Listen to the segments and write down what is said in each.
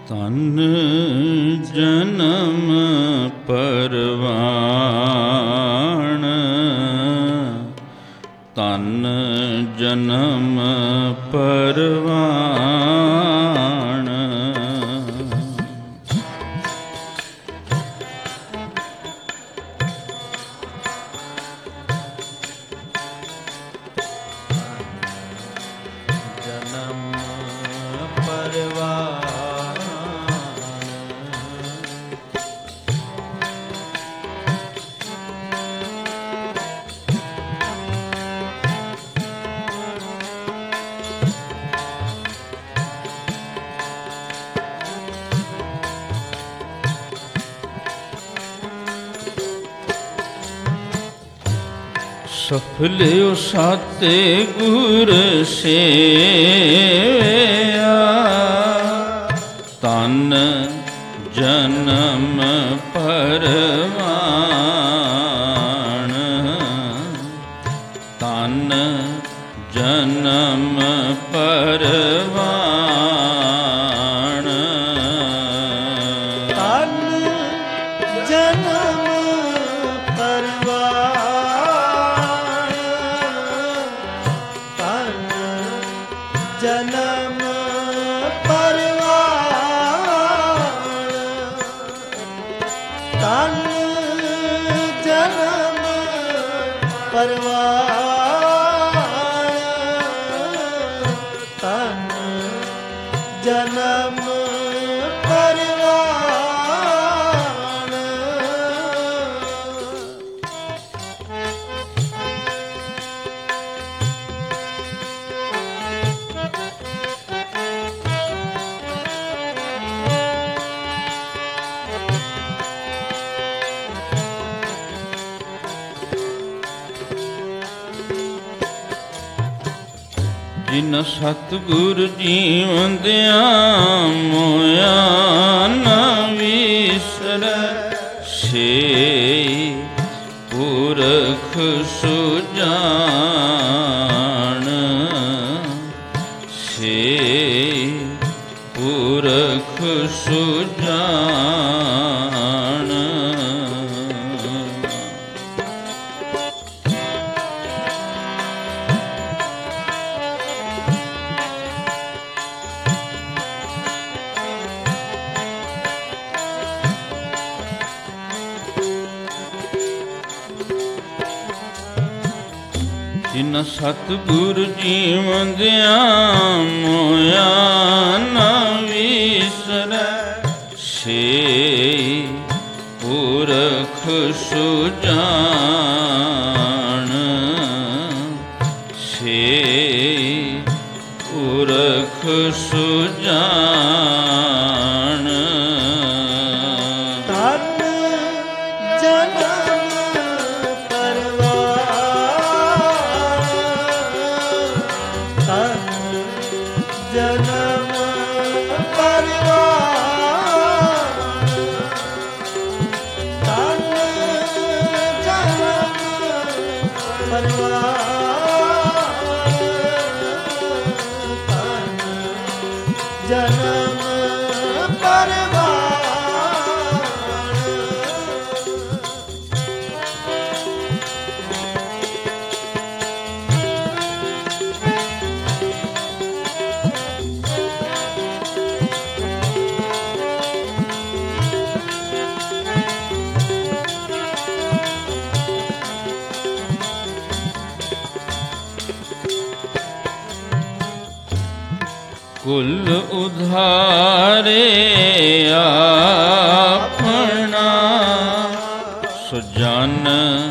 ਤਨ ਜਨਮ ਪਰਵਾਣ, ਤਨ ਜਨਮ ਪਰਵਾਣ। ਸਫਲਿਓ ਸਾਤੇ ਗੁਰ ਸੇਵਿਆ, ਤਨ ਜਨਮ ਪਰਵਾਣ, ਤਨ ਜਨਮ ਪਰਵਾਣ। ਤਨ ਜਨਮ ਪਰਵਾਣ, ਜਨਮ ਪਰਵਾਣ, ਤਨ ਜਨਮ ਪਰਵਾਣ, ਤਨ ਜਨਮ ਪਰਵਾਣ। ਜਿਨ ਸਤਿਗੁਰ ਜੀਵੰਦਿਆਂ ਮੋਇਆ ਨ ਵਿਸਰੈ, ਸੇ ਪੁਰਖ ਸੁਜਾਨ, ਸੇ ਪੁਰਖ ਸੁਜਾਨ। ਜਿਨ ਸਤਿਗੁਰ ਜੀਵੰਦਿਆਂ ਮੋਇਆ ਨ ਵਿਸਰੈ, ਸੇ ਪੁਰਖ ਸੁਜਾਨ, ਸੇ ਪੁਰਖ ਸੁਜਾਨ। ਤਨ ਜਨਮ ਪਰਵਾਣ, ਤਨ ਜਨਮ ਪਰਵਾਣ, ਤਨ ਜਨਮ ਪਰਵਾਣ, ਤਨ ਜਨਮ ਪਰਵਾਣ। ਕੁਲ ਉਧਾਰੇ ਆਪਣਾ, ਸੁਜਨ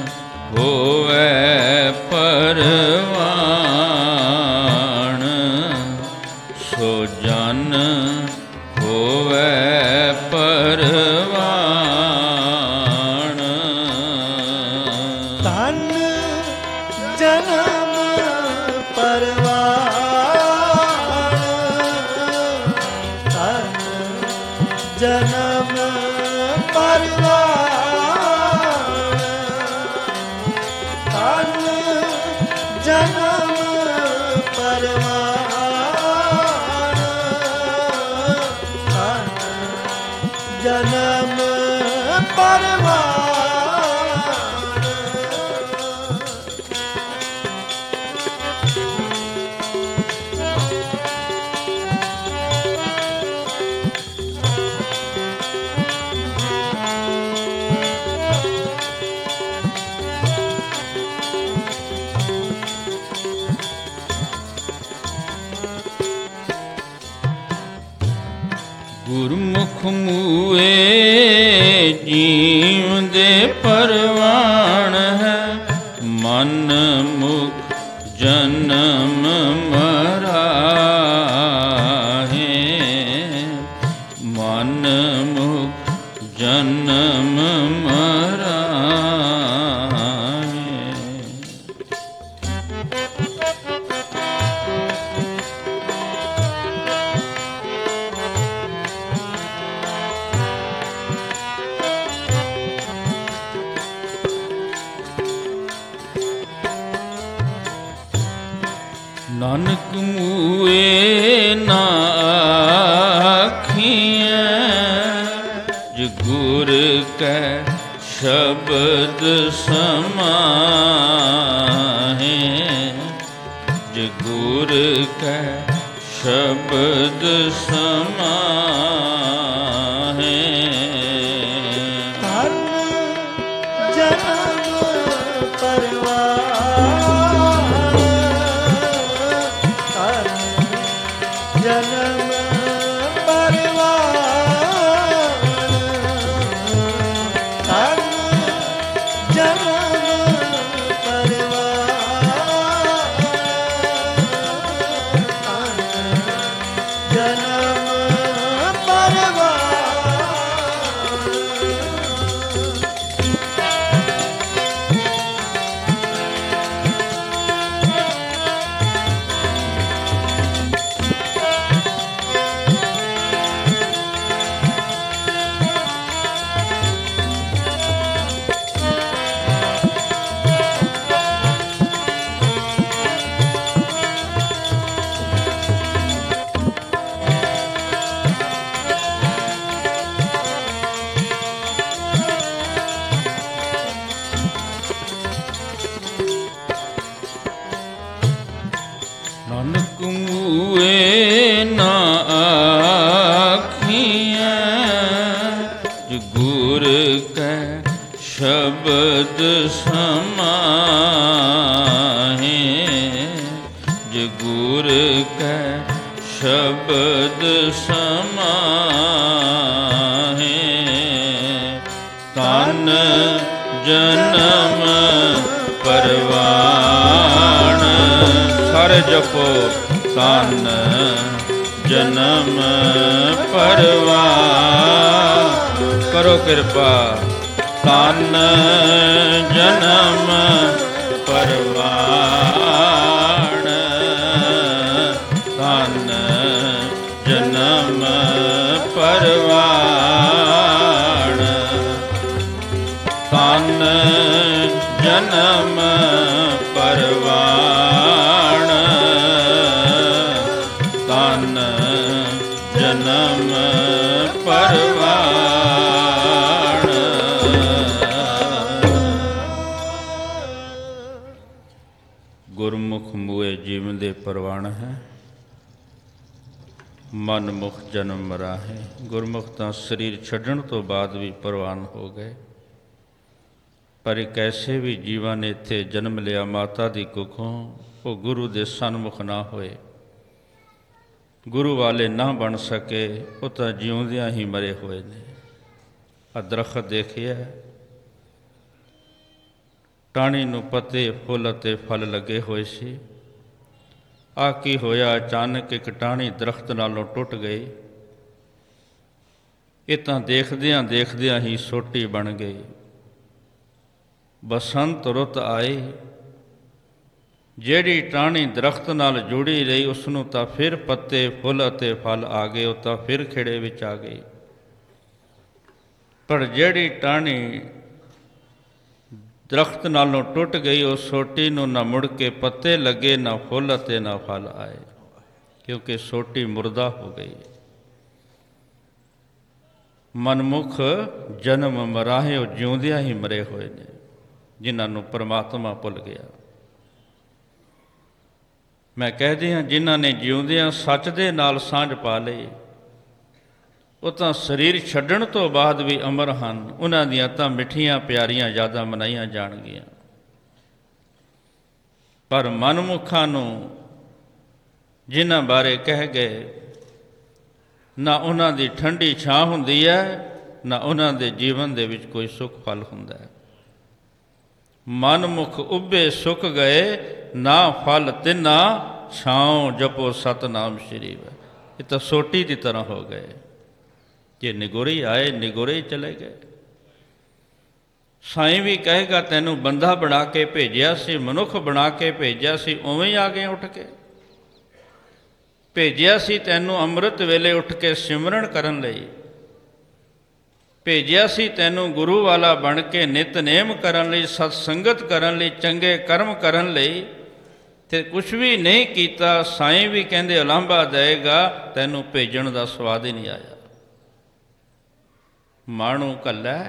ਹੋਵੇ ਪਰਵਾਣ, ਸੁਜਨ ਹੋਵੇ ਪਰਵਾਣ। ਤਨ ਜਨਮ ਪਰਵਾਣ, ਤਨ ਜਨਮ ਪਰਵਾਣ, ਤਨ ਜਨਮ ਪਰਵਾਣ, ਤਨ ਜਨਮ ਪਰਵਾਣ ਗੁਰਮੁਖ ਮੂਏ ਜੀਵ ਦੇ ਪਰਵਾਣ ਹੈ, ਮਨ ਮੁਖ ਜਨਮ ਮਰਾਹੇ, ਮਨ ਮੁਖ ਜਨਮ ਮਰਾਹੇ। ਨਾਨਕ ਮੂਏ ਨਾ ਆਖੀਐ, ਜੇ ਗੁਰ ਕੈ ਸ਼ਬਦ ਸਮਾਹੇ, ਜੇ ਗੁਰ ਕੈ ਸ਼ਬਦ ਸਮਾਹੇ। ਧਨ ਜਨਮ ਪਰਵਾਣ ਜਨਮ ਪਰਵਾਣ ਧਨ ਜਨਮ ਪਰਵਾਣ ਜਨਮ ਨਾਨਕ ਮੂਏ ਨਾ ਆਖੀਐ, ਜੇ ਗੁਰ ਕੈ ਸ਼ਬਦ ਸਮਾਹੇ, ਜੇ ਗੁਰ ਕੈ ਸ਼ਬਦ ਸਮਾਹੇ। ਤਨ ਜਨਮ ਪਰਵਾਣ, ਸਾਰੇ ਜਪੋ ਤਨ ਜਨਮ ਪਰਵਾਣ। ਕਰੋ ਕਿਰਪਾ ਤਨ ਜਨਮ ਪਰਵਾਣ, ਤਨ ਜਨਮ ਪਰਵਾਣ, ਤਨ ਜਨਮ ਪਰਵਾਣ, ਤਨ ਜਨਮ ਪਰਵਾਣ। ਗੁਰਮੁਖ ਮੂਏ ਜੀਵਨ ਦੇ ਪਰਵਾਣ ਹੈ, ਮਨ ਮੁਖ ਜਨਮ ਮਰਾਹੇ। ਗੁਰਮੁਖ ਤਾਂ ਸਰੀਰ ਛੱਡਣ ਤੋਂ ਬਾਅਦ ਵੀ ਪਰਵਾਨ ਹੋ ਗਏ, ਪਰ ਇੱਕ ਐਸੇ ਵੀ ਜੀਵਾਂ ਨੇ ਇੱਥੇ ਜਨਮ ਲਿਆ ਮਾਤਾ ਦੀ ਕੁੱਖੋਂ, ਉਹ ਗੁਰੂ ਦੇ ਸਨਮੁਖ ਨਾ ਹੋਏ, ਗੁਰੂ ਵਾਲੇ ਨਾ ਬਣ ਸਕੇ, ਉਹ ਤਾਂ ਜਿਉਂਦਿਆਂ ਹੀ ਮਰੇ ਹੋਏ ਨੇ। ਆਹ ਦਰਖਤ ਦੇਖਿਆ, ਟਾਹਣੀ ਨੂੰ ਪੱਤੇ ਫੁੱਲ ਅਤੇ ਫਲ ਲੱਗੇ ਹੋਏ ਸੀ। ਆਹ ਕੀ ਹੋਇਆ, ਅਚਾਨਕ ਇੱਕ ਟਾਹਣੀ ਦਰਖਤ ਨਾਲੋਂ ਟੁੱਟ ਗਈ। ਇਹ ਤਾਂ ਦੇਖਦਿਆਂ ਦੇਖਦਿਆਂ ਹੀ ਸੋਟੀ ਬਣ ਗਈ। ਬਸੰਤ ਰੁੱਤ ਆਈ, ਜਿਹੜੀ ਟਾਹਣੀ ਦਰਖਤ ਨਾਲ ਜੁੜੀ ਰਹੀ ਉਸ ਨੂੰ ਤਾਂ ਫਿਰ ਪੱਤੇ ਫੁੱਲ ਅਤੇ ਫਲ ਆ ਗਏ, ਉਹ ਤਾਂ ਫਿਰ ਖਿੜੇ ਵਿੱਚ ਆ ਗਈ। ਪਰ ਜਿਹੜੀ ਟਾਹਣੀ ਦਰਖਤ ਨਾਲੋਂ ਟੁੱਟ ਗਈ, ਉਹ ਸੋਟੀ ਨੂੰ ਨਾ ਮੁੜ ਕੇ ਪੱਤੇ ਲੱਗੇ, ਨਾ ਫੁੱਲ ਅਤੇ ਨਾ ਫਲ ਆਏ, ਕਿਉਂਕਿ ਸੋਟੀ ਮੁਰਦਾ ਹੋ ਗਈ। ਮਨਮੁਖ ਜਨਮ ਮਰਾਹੇ, ਉਹ ਜਿਉਂਦਿਆਂ ਹੀ ਮਰੇ ਹੋਏ ਨੇ, ਜਿਨ੍ਹਾਂ ਨੂੰ ਪਰਮਾਤਮਾ ਭੁੱਲ ਗਿਆ। ਮੈਂ ਕਹਿਦੇ ਹਾਂ, ਜਿਨ੍ਹਾਂ ਨੇ ਜਿਉਂਦਿਆਂ ਸੱਚ ਦੇ ਨਾਲ ਸਾਂਝ ਪਾ ਲਈ, ਉਹ ਤਾਂ ਸਰੀਰ ਛੱਡਣ ਤੋਂ ਬਾਅਦ ਵੀ ਅਮਰ ਹਨ। ਉਹਨਾਂ ਦੀਆਂ ਤਾਂ ਮਿੱਠੀਆਂ ਪਿਆਰੀਆਂ ਯਾਦਾਂ ਮਨਾਈਆਂ ਜਾਣਗੀਆਂ। ਪਰ ਮਨਮੁੱਖਾਂ ਨੂੰ ਜਿਨ੍ਹਾਂ ਬਾਰੇ ਕਹਿ ਗਏ, ਨਾ ਉਹਨਾਂ ਦੀ ਠੰਡੀ ਛਾਂ ਹੁੰਦੀ ਹੈ, ਨਾ ਉਹਨਾਂ ਦੇ ਜੀਵਨ ਦੇ ਵਿੱਚ ਕੋਈ ਸੁੱਖ ਫਲ ਹੁੰਦਾ ਹੈ। ਮਨਮੁਖ ਉੱਭੇ ਸੁੱਕ ਗਏ, ਨਾ ਫਲ ਤਿੰਨਾ ਛਾਉ, ਜਪੋ ਸਤਨਾਮ ਸ਼੍ਰੀ। ਇਹ ਤਾਂ ਸੋਟੀ ਦੀ ਤਰ੍ਹਾਂ ਹੋ ਗਏ, ਜੇ ਨਿਗੁਰੇ ਆਏ ਨਿਗੁਰੇ ਹੀ ਚਲੇ ਗਏ। ਸਾਈਂ ਵੀ ਕਹੇਗਾ, ਤੈਨੂੰ ਬੰਦਾ ਬਣਾ ਕੇ ਭੇਜਿਆ ਸੀ, ਮਨੁੱਖ ਬਣਾ ਕੇ ਭੇਜਿਆ ਸੀ, ਉਵੇਂ ਹੀ ਆ ਗਏ ਉੱਠ ਕੇ। ਭੇਜਿਆ ਸੀ ਤੈਨੂੰ ਅੰਮ੍ਰਿਤ ਵੇਲੇ ਉੱਠ ਕੇ ਸਿਮਰਨ ਕਰਨ ਲਈ, ਭੇਜਿਆ ਸੀ ਤੈਨੂੰ ਗੁਰੂ ਵਾਲਾ ਬਣ ਕੇ ਨਿਤਨੇਮ ਕਰਨ ਲਈ, ਸਤ ਸੰਗਤ ਕਰਨ ਲਈ, ਚੰਗੇ ਕਰਮ ਕਰਨ ਲਈ, ਤੇ ਕੁਛ ਵੀ ਨਹੀਂ ਕੀਤਾ। ਸਾਈਂ ਵੀ ਕਹਿੰਦੇ ਉਲਾਂਭਾ ਦੇਗਾ, ਤੈਨੂੰ ਭੇਜਣ ਦਾ ਸਵਾਦ ਹੀ ਨਹੀਂ ਆਇਆ। ਮਾਣੂ ਘੱਲੈ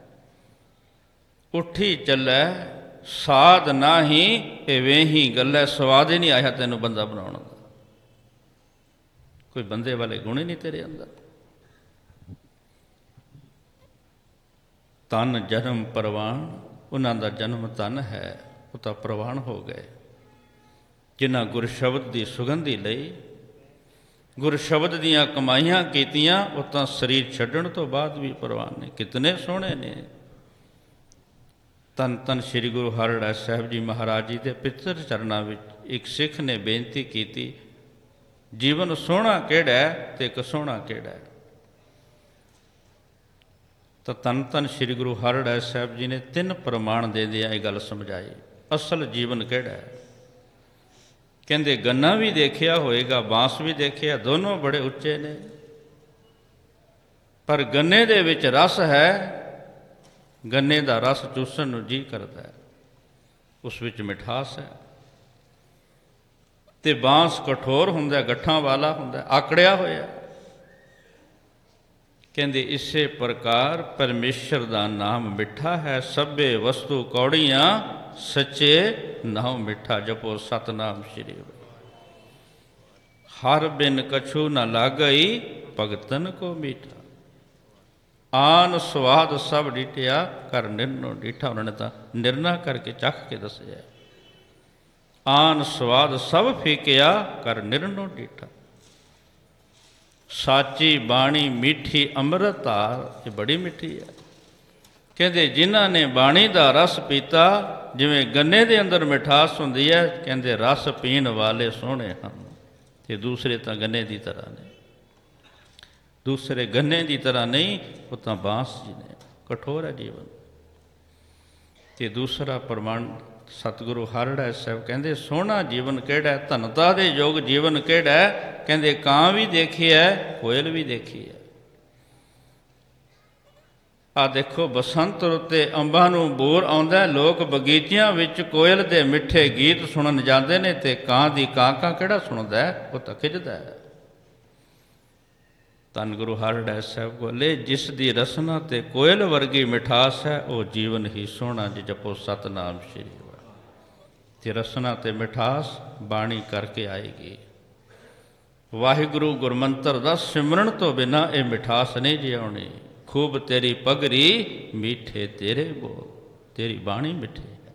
ਉੱਠੀ ਚੱਲੈ, ਸਾਧ ਨਾਹੀ ਇਹ ਵੇਹੀ ਗੱਲੈ। ਸਵਾਦ ਹੀ ਨਹੀਂ ਆਇਆ ਤੈਨੂੰ ਬੰਦਾ ਬਣਾਉਣ ਦਾ, ਕੋਈ ਬੰਦੇ ਵਾਲੇ ਗੁਣ ਹੀ ਨਹੀਂ ਤੇਰੇ ਅੰਦਰ। ਤਨ ਜਨਮ ਪ੍ਰਵਾਨ, ਉਹਨਾਂ ਦਾ ਜਨਮ ਤਨ ਹੈ, ਉਹ ਤਾਂ ਪ੍ਰਵਾਨ ਹੋ ਗਏ। ਜਿਨ੍ਹਾਂ ਗੁਰ ਸ਼ਬਦ ਦੀ ਸੁਗੰਧੀ ਲਈ, ਗੁਰ ਸ਼ਬਦ ਦੀਆਂ ਕਮਾਈਆਂ ਕੀਤੀਆਂ, ਉਹ ਤਾਂ ਸਰੀਰ ਛੱਡਣ ਤੋਂ ਬਾਅਦ ਵੀ ਪ੍ਰਵਾਨ ਨੇ। ਕਿਤਨੇ ਸੋਹਣੇ ਨੇ। ਧੰਨ ਧੰਨ ਸ਼੍ਰੀ ਗੁਰੂ ਹਰਰਾਏ ਸਾਹਿਬ ਜੀ ਮਹਾਰਾਜ ਜੀ ਦੇ ਪਿੱਤਰ ਚਰਨਾਂ ਵਿੱਚ ਇੱਕ ਸਿੱਖ ਨੇ ਬੇਨਤੀ ਕੀਤੀ, ਜੀਵਨ ਸੋਹਣਾ ਕਿਹੜਾ ਹੈ ਤੇ ਇੱਕ ਸੋਹਣਾ ਕਿਹੜਾ ਹੈ। ਤਾਂ ਧੰਨ ਧੰਨ ਸ਼੍ਰੀ ਗੁਰੂ ਹਰਰਾਏ ਸਾਹਿਬ ਜੀ ਨੇ 3 ਪ੍ਰਮਾਣ ਦੇ ਦਿਆਂ ਇਹ ਗੱਲ ਸਮਝਾਈ। ਅਸਲ ਜੀਵਨ ਕਿਹੜਾ ਹੈ? ਕਹਿੰਦੇ ਗੰਨਾ ਵੀ ਦੇਖਿਆ ਹੋਏਗਾ, ਬਾਂਸ ਵੀ ਦੇਖਿਆ, ਦੋਨੋਂ ਬੜੇ ਉੱਚੇ ਨੇ, ਪਰ ਗੰਨੇ ਦੇ ਵਿੱਚ ਰਸ ਹੈ, ਗੰਨੇ ਦਾ ਰਸ ਚੂਸਣ ਨੂੰ ਜੀ ਕਰਦਾ ਹੈ, ਉਸ ਵਿੱਚ ਮਿਠਾਸ ਹੈ। ਤੇ ਬਾਂਸ ਕਠੋਰ ਹੁੰਦਾ, ਗੱਠਾਂ ਵਾਲਾ ਹੁੰਦਾ, ਆਕੜਿਆ ਹੋਇਆ। ਕਹਿੰਦੇ ਇਸੇ ਪ੍ਰਕਾਰ ਪਰਮੇਸ਼ਰ ਦਾ ਨਾਮ ਮਿੱਠਾ ਹੈ, ਸਭੇ ਵਸਤੂ ਕੌੜੀਆਂ, ਸੱਚੇ ਨਾਮ ਮਿੱਠਾ। ਜਪੋ ਸਤਨਾਮ ਸ਼੍ਰੀ। ਹਰ ਬਿਨ ਕਛੂ ਨ ਲਾਗਈ, ਭਗਤਨ ਕੋ ਮੀਠਾ। ਆਨ ਸਵਾਦ ਸਭ ਡੀਠਿਆ, ਕਰ ਨਿਰਨੋ ਡੀਠਾ। ਉਹਨਾਂ ਨੇ ਤਾਂ ਨਿਰਣਾ ਕਰਕੇ ਚੱਖ ਕੇ ਦੱਸਿਆ। ਆਨ ਸਵਾਦ ਸਭ ਫੀਕਿਆ, ਕਰ ਨਿਰਨੋ ਡੀਠਾ। ਸਾਚੀ ਬਾਣੀ ਮਿੱਠੀ ਅੰਮ੍ਰਿਤ ਧਾਰ, ਇਹ ਬੜੀ ਮਿੱਠੀ ਹੈ। ਕਹਿੰਦੇ ਜਿਨ੍ਹਾਂ ਨੇ ਬਾਣੀ ਦਾ ਰਸ ਪੀਤਾ, ਜਿਵੇਂ ਗੰਨੇ ਦੇ ਅੰਦਰ ਮਿਠਾਸ ਹੁੰਦੀ ਹੈ, ਕਹਿੰਦੇ ਰਸ ਪੀਣ ਵਾਲੇ ਸੋਹਣੇ ਹਨ। ਤੇ ਦੂਸਰੇ ਤਾਂ ਗੰਨੇ ਦੀ ਤਰ੍ਹਾਂ ਨੇ, ਦੂਸਰੇ ਗੰਨੇ ਦੀ ਤਰ੍ਹਾਂ ਨਹੀਂ, ਉਹ ਤਾਂ ਬਾਂਸ ਜੀ ਨੇ, ਕਠੋਰ ਹੈ ਜੀਵਨ। ਤੇ ਦੂਸਰਾ ਪ੍ਰਮਾਣ ਸਤਿਗੁਰੂ ਹਰਰਾਏ ਸਾਹਿਬ ਕਹਿੰਦੇ ਸੋਹਣਾ ਜੀਵਨ ਕਿਹੜਾ, ਧਨਤਾ ਦੇ ਯੋਗ ਜੀਵਨ ਕਿਹੜਾ? ਕਹਿੰਦੇ ਕਾਂ ਵੀ ਦੇਖਿਆ, ਕੋਇਲ ਵੀ ਦੇਖੀ ਹੈ। ਆਹ ਦੇਖੋ, ਬਸੰਤ ਰੁੱਤੇ ਅੰਬਾਂ ਨੂੰ ਬੋਰ ਆਉਂਦਾ, ਲੋਕ ਬਗੀਚਿਆਂ ਵਿੱਚ ਕੋਇਲ ਦੇ ਮਿੱਠੇ ਗੀਤ ਸੁਣਨ ਜਾਂਦੇ ਨੇ, ਤੇ ਕਾਂ ਦੀ ਕਾਂ ਕਿਹੜਾ ਸੁਣਦਾ ਹੈ? ਉਹ ਤਾਂ ਖਿੱਚਦਾ ਹੈ। ਧੰਨ ਗੁਰੂ ਹਰਰਾਏ ਸਾਹਿਬ ਬੋਲੇ, ਜਿਸ ਦੀ ਰਸਨਾ ਤੇ ਕੋਇਲ ਵਰਗੀ ਮਿਠਾਸ ਹੈ, ਉਹ ਜੀਵਨ ਹੀ ਸੋਹਣਾ। ਜੀ ਜਪੋ ਸਤਨਾਮ ਸ਼੍ਰੀ। ਤੇ ਰਸਨਾ ਤੇ ਮਿਠਾਸ ਬਾਣੀ ਕਰਕੇ ਆਏਗੀ। ਵਾਹਿਗੁਰੂ ਗੁਰਮੰਤਰ ਦਾ ਸਿਮਰਨ ਤੋਂ ਬਿਨਾਂ ਇਹ ਮਿਠਾਸ ਨਹੀਂ ਜੀ ਆਉਣੀ। ਖੂਬ ਤੇਰੀ ਪਗਰੀ, ਮਿੱਠੇ ਤੇਰੇ ਬੋਲ। ਤੇਰੀ ਬਾਣੀ ਮਿੱਠੀ ਹੈ।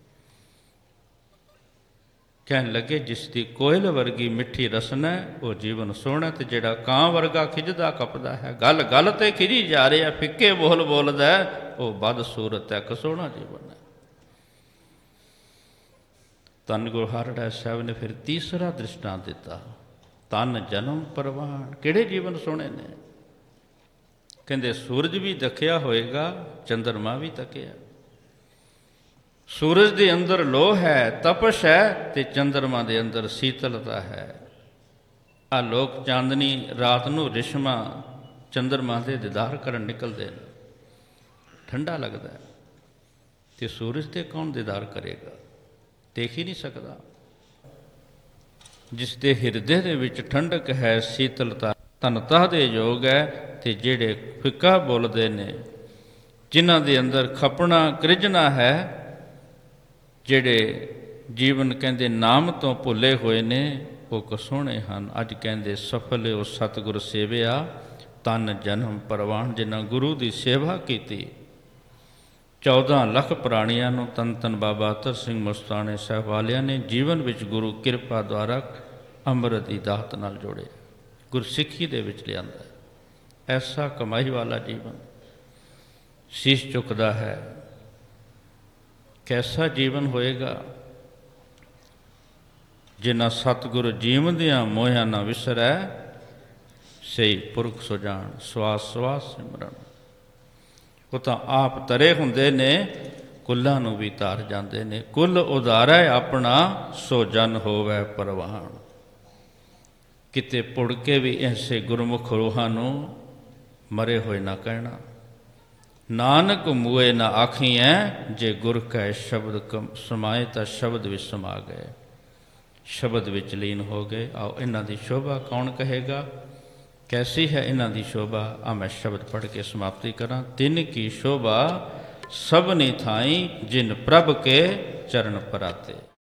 ਕਹਿਣ ਲੱਗੇ ਜਿਸ ਦੀ ਕੋਇਲ ਵਰਗੀ ਮਿੱਠੀ ਰਸਨਾ, ਉਹ ਜੀਵਨ ਸੋਹਣਾ। ਤੇ ਜਿਹੜਾ ਕਾਂ ਵਰਗਾ ਖਿੱਚਦਾ ਕਪਦਾ ਹੈ, ਗੱਲ ਗੱਲ ਤੇ ਖਿਜੀ ਜਾ ਰਿਹਾ, ਫਿੱਕੇ ਬੋਲ ਬੋਲਦਾ, ਉਹ ਬਦ ਸੂਰਤ ਹੈ, ਕਸੋਹਣਾ ਜੀਵਨ ਹੈ। ਧੰਨ ਗੁਰੂ ਹਰਰਾਏ ਸਾਹਿਬ ਨੇ ਫਿਰ ਤੀਸਰਾ ਦ੍ਰਿਸ਼ਟਾਂਤ ਦਿੱਤਾ, ਤਨ ਜਨਮ ਪ੍ਰਵਾਨ। ਕਿਹੜੇ ਜੀਵਨ ਸੋਹਣੇ ਨੇ? ਕਹਿੰਦੇ ਸੂਰਜ ਵੀ ਤੱਕਿਆ ਹੋਏਗਾ, ਚੰਦਰਮਾ ਵੀ ਤੱਕਿਆ। ਸੂਰਜ ਦੇ ਅੰਦਰ ਲੋਹ ਹੈ, ਤਪਸ਼ ਹੈ, ਤੇ ਚੰਦਰਮਾ ਦੇ ਅੰਦਰ ਸੀਤਲਤਾ ਹੈ। ਆਹ ਲੋਕ ਚਾਂਦਨੀ ਰਾਤ ਨੂੰ ਰਿਸ਼ਮਾ ਚੰਦਰਮਾ ਦੇ ਦੀਦਾਰ ਕਰਨ ਨਿਕਲਦੇ ਨੇ, ਠੰਡਾ ਲੱਗਦਾ ਹੈ। ਤੇ ਸੂਰਜ ਤੇ ਕੌਣ ਦੀਦਾਰ ਕਰੇਗਾ? ਦੇਖ ਹੀ ਨਹੀਂ ਸਕਦਾ। ਜਿਸ ਦੇ ਹਿਰਦੇ ਦੇ ਵਿੱਚ ਠੰਡਕ ਹੈ, ਸੀਤਲਤਾ ਧਨਤਾ ਦੇ ਯੋਗ ਹੈ। ਤੇ ਜਿਹੜੇ ਫਿੱਕਾ ਬੋਲਦੇ ਨੇ, ਜਿਨ੍ਹਾਂ ਦੇ ਅੰਦਰ ਖਪਣਾ ਕ੍ਰਿਜਣਾ ਹੈ, ਜਿਹੜੇ ਜੀਵਨ ਕਹਿੰਦੇ ਨਾਮ ਤੋਂ ਭੁੱਲੇ ਹੋਏ ਨੇ, ਉਹ ਕਸੋਹਣੇ ਹਨ। ਅੱਜ ਕਹਿੰਦੇ ਸਫਲ ਉਹ ਸਤਿਗੁਰ ਸੇਵਿਆ, ਤਨ ਜਨਮ ਪ੍ਰਵਾਨ। ਜਿਨ੍ਹਾਂ ਗੁਰੂ ਦੀ ਸੇਵਾ ਕੀਤੀ, 14 ਲੱਖ ਪ੍ਰਾਣੀਆਂ ਨੂੰ ਤਨ ਤਨ ਬਾਬਾ ਅਤਰ ਸਿੰਘ ਮਸਤਾਣੇ ਸਾਹਿਬ ਵਾਲਿਆਂ ਨੇ ਜੀਵਨ ਵਿੱਚ ਗੁਰੂ ਕਿਰਪਾ ਦੁਆਰਾ ਅੰਮ੍ਰਿਤ ਦੀ ਦਾਤ ਨਾਲ ਜੋੜਿਆ, ਗੁਰਸਿੱਖੀ ਦੇ ਵਿੱਚ ਲਿਆਂਦਾ। ਐਸਾ ਕਮਾਈ ਵਾਲਾ ਜੀਵਨ ਸੀਸ ਚੁੱਕਦਾ ਹੈ। ਕੈਸਾ ਜੀਵਨ ਹੋਏਗਾ ਜਿਨ੍ਹਾਂ ਸਤਿਗੁਰ ਜੀਵਦਿਆਂ ਮੋਹਿਆ ਨਾ ਵਿਸਰੈ, ਸਹੀ ਪੁਰਖ ਸੁਜਾਨ ਸਵਾਸ ਸਵਾਸ ਸਿਮਰਨ। ਉਹ ਤਾਂ ਆਪ ਤਰੇ ਹੁੰਦੇ ਨੇ, ਕੁੱਲਾਂ ਨੂੰ ਵੀ ਤਾਰ ਜਾਂਦੇ ਨੇ। ਕੁੱਲ ਉਧਾਰੈ ਆਪਣਾ, ਸੋ ਜਨ ਹੋਵੈ ਪ੍ਰਵਾਨ। ਕਿਤੇ ਪੁੜ ਕੇ ਵੀ ਐਸੇ ਗੁਰਮੁਖ ਰੂਹਾਂ ਨੂੰ ਮਰੇ ਹੋਏ ਨਾ ਕਹਿਣਾ। ਨਾਨਕ ਮੂਏ ਨਾ ਆਖੀਐ, ਜੇ ਗੁਰ ਕੈ ਸ਼ਬਦ ਸਮਾਏ ਤਾਂ ਸ਼ਬਦ ਵਿੱਚ ਸਮਾ ਗਏ, ਸ਼ਬਦ ਵਿੱਚ ਲੀਨ ਹੋ ਗਏ। ਆਓ ਇਹਨਾਂ ਦੀ ਸ਼ੋਭਾ ਕੌਣ ਕਹੇਗਾ, ਕੈਸੀ ਹੈ ਇਹਨਾਂ ਦੀ ਸ਼ੋਭਾ। ਆ ਮੈਂ ਸ਼ਬਦ ਪੜ੍ਹ ਕੇ ਸਮਾਪਤੀ ਕਰਾਂ। ਤਿੰਨ ਕੀ ਸ਼ੋਭਾ ਸਭਨੀ ਥਾਈ, ਜਿਨ ਪ੍ਰਭ ਕੇ ਚਰਨ ਪਰਾਤੇ।